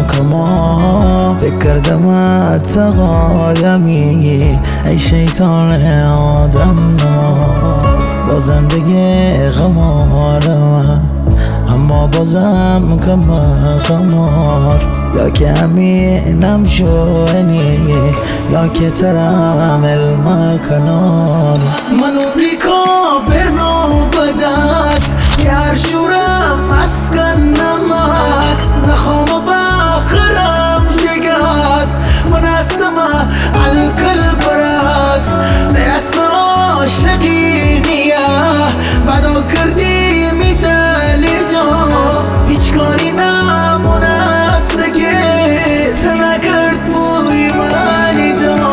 کما فکر کردم تقادمی ای شیطان آدم نما با زندگی غمارم اما بازم قمار یا که همینم شونی یا که ترم المکنان من عمری کابرنو بدست که هر شورم مسکن نمست نخوام باخرم شگست من اسمه القلب راست به اسم عاشقی نیه بدو کردی میدلی جا هیچ کاری نمونست که تنکرد بوی منی جا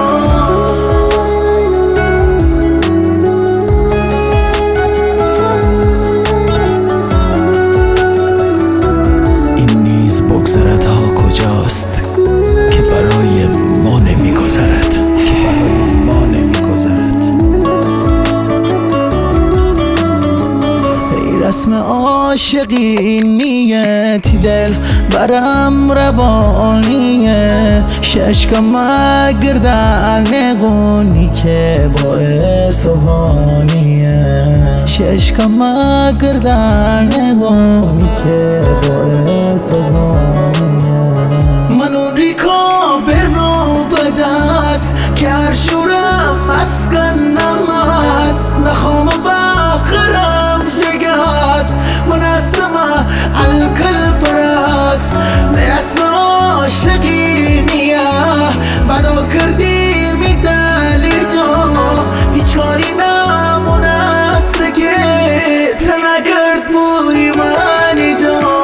این نیز بگذرد ها کجاست که برای ما نمیگذرد رسم عاشقی نیتی دل برم روانیه ششکم گردن نگونی که باعث وانیه ششکم گردن نگونی که باعث وانیه من اون ریکا برنو بدست که هر شورم مسکن نمست نخوام باخرم شگست من اسمه القلب راست به اسم عاشقی نیه بدو کردی میدلی جا هیچ کاری نمونست که تنکرد بوی منی جا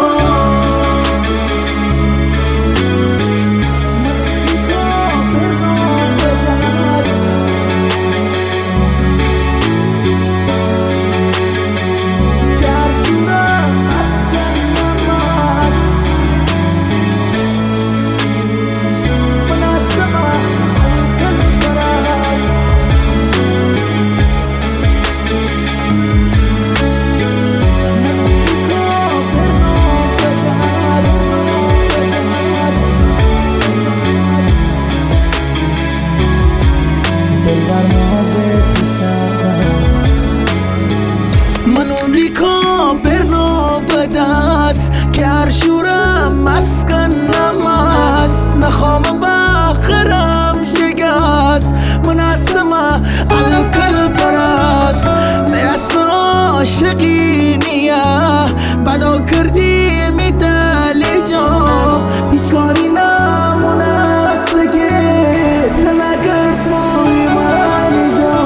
من اون ریکا برنو بدست که هر شورم مسکن نمست نخوام باخرم شگست من اسمه القلب راست به اسم عاشقی نیه بدو کردی میدلی جا هیچ کاری نمونست که تنکرد بوی منی جا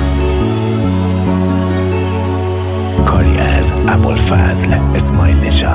کاری از ابوالفضل اسماعیل نژاد.